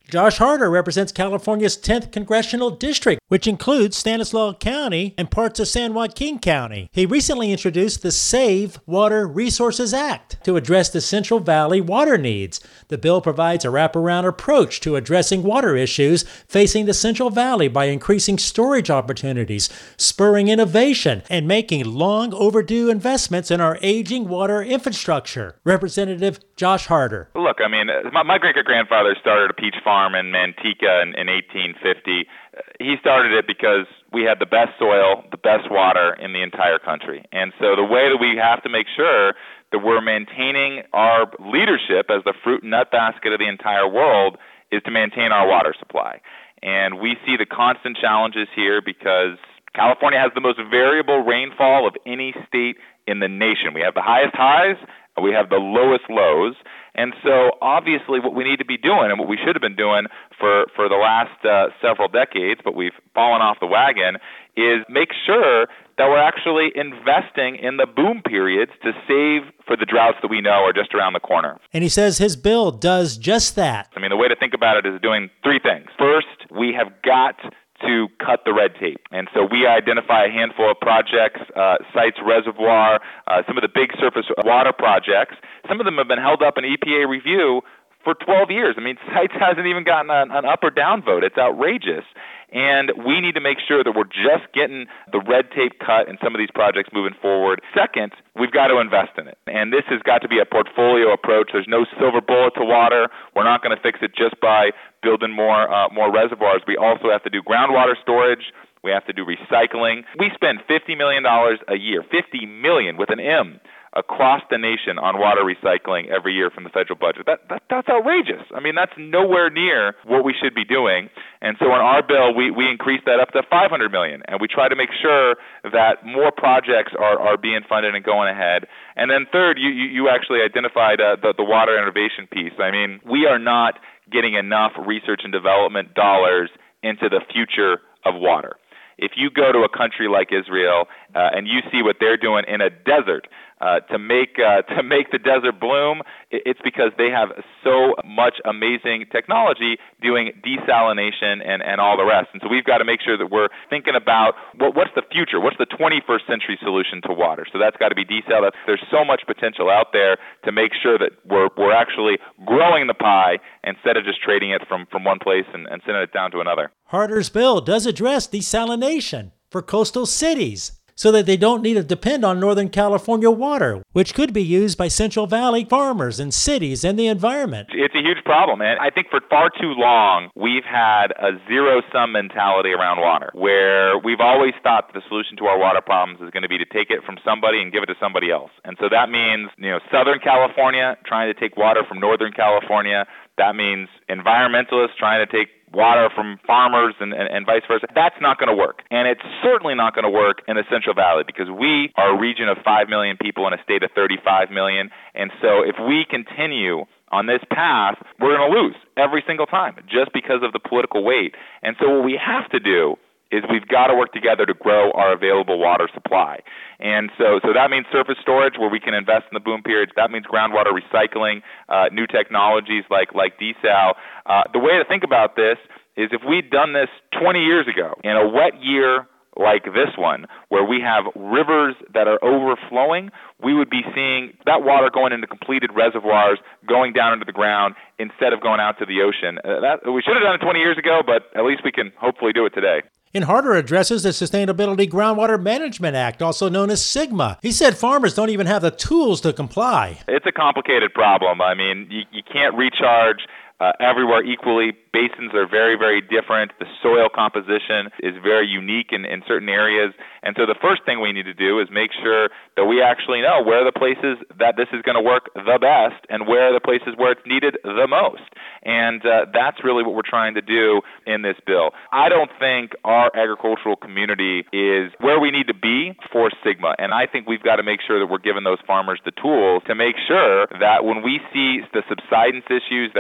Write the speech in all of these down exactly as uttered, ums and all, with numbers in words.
Josh Harder represents California's tenth Congressional District, which includes Stanislaus County and parts of San Joaquin County. He recently introduced the Save Water Resources Act to address the Central Valley water needs. The bill provides a wraparound approach to addressing water issues facing the Central Valley by increasing storage opportunities, spurring innovation, and making long overdue investments in our aging water infrastructure. Representative Josh Harder. Look, I mean, my, my great-great-grandfather started a peach farm in Manteca in, in eighteen fifty. He started it because we had the best soil, the best water in the entire country. And so the way that we have to make sure that we're maintaining our leadership as the fruit and nut basket of the entire world is to maintain our water supply. And we see the constant challenges here because California has the most variable rainfall of any state in the nation. We have the highest highs, we have the lowest lows. And so obviously what we need to be doing and what we should have been doing for, for the last uh, several decades, but we've fallen off the wagon, is make sure that we're actually investing in the boom periods to save for the droughts that we know are just around the corner. And he says his bill does just that. I mean, the way to think about it is doing three things. First, we have got to cut the red tape. And so we identify a handful of projects, uh, Sites Reservoir, uh, some of the big surface water projects. Some of them have been held up in E P A review for twelve years. I mean, Sites hasn't even gotten an, an up or down vote. It's outrageous. And we need to make sure that we're just getting the red tape cut in some of these projects moving forward. Second, we've got to invest in it. And this has got to be a portfolio approach. There's no silver bullet to water. We're not going to fix it just by building more uh, more reservoirs. We also have to do groundwater storage. We have to do recycling. We spend fifty million dollars a year, fifty million dollars with an M, across the nation on water recycling every year from the federal budget. That, that That's outrageous. I mean, that's nowhere near what we should be doing. And so in our bill, we, we increased that up to five hundred million dollars, and we try to make sure that more projects are, are being funded and going ahead. And then third, you, you, you actually identified uh, the, the water innovation piece. I mean, we are not getting enough research and development dollars into the future of water. If you go to a country like Israel uh, and you see what they're doing in a desert uh, to make uh, to make the desert bloom, it's because they have so much amazing technology doing desalination and, and all the rest. And so we've got to make sure that we're thinking about what, what's the future, what's the twenty-first century solution to water. So that's got to be desal. There's so much potential out there to make sure that we're we're actually growing the pie instead of just trading it from, from one place and, and sending it down to another. Harder's bill does address desalination for coastal cities so that they don't need to depend on Northern California water, which could be used by Central Valley farmers and cities and the environment. It's a huge problem, and I think for far too long, we've had a zero-sum mentality around water, where we've always thought that the solution to our water problems is going to be to take it from somebody and give it to somebody else. And so that means, you know, Southern California trying to take water from Northern California. That means environmentalists trying to take water from farmers and, and, and vice versa. That's not going to work. And it's certainly not going to work in the Central Valley because we are a region of five million people in a state of thirty-five million. And so if we continue on this path, we're going to lose every single time just because of the political weight. And so what we have to do is we've got to work together to grow our available water supply. And so so that means surface storage where we can invest in the boom periods. That means groundwater recycling, uh, new technologies like, like desal. Uh, the way to think about this is if we'd done this twenty years ago in a wet year like this one, where we have rivers that are overflowing, we would be seeing that water going into completed reservoirs, going down into the ground instead of going out to the ocean. Uh, that, we should have done it twenty years ago, but at least we can hopefully do it today. And Harder addresses the Sustainability Groundwater Management Act, also known as SGMA. He said farmers don't even have the tools to comply. It's a complicated problem. I mean, you, you can't recharge uh, everywhere equally. Basins are very, very different. The soil composition is very unique in, in certain areas. And so the first thing we need to do is make sure that we actually know where are the places that this is going to work the best and where are the places where it's needed the most. And uh, that's really what we're trying to do in this bill. I don't think our agricultural community is where we need to be for SGMA. And I think we've got to make sure that we're giving those farmers the tools to make sure that when we see the subsidence issues that are going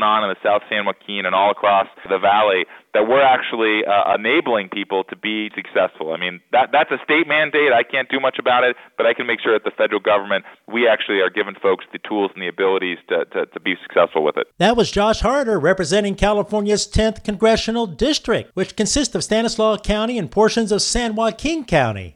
on in the South San Joaquin and all across the valley, that we're actually uh, enabling people to be successful. I mean, that that's a state mandate. I can't do much about it, but I can make sure that the federal government, we actually are giving folks the tools and the abilities to, to, to be successful with it. That was Josh Harder representing California's tenth Congressional District, which consists of Stanislaus County and portions of San Joaquin County.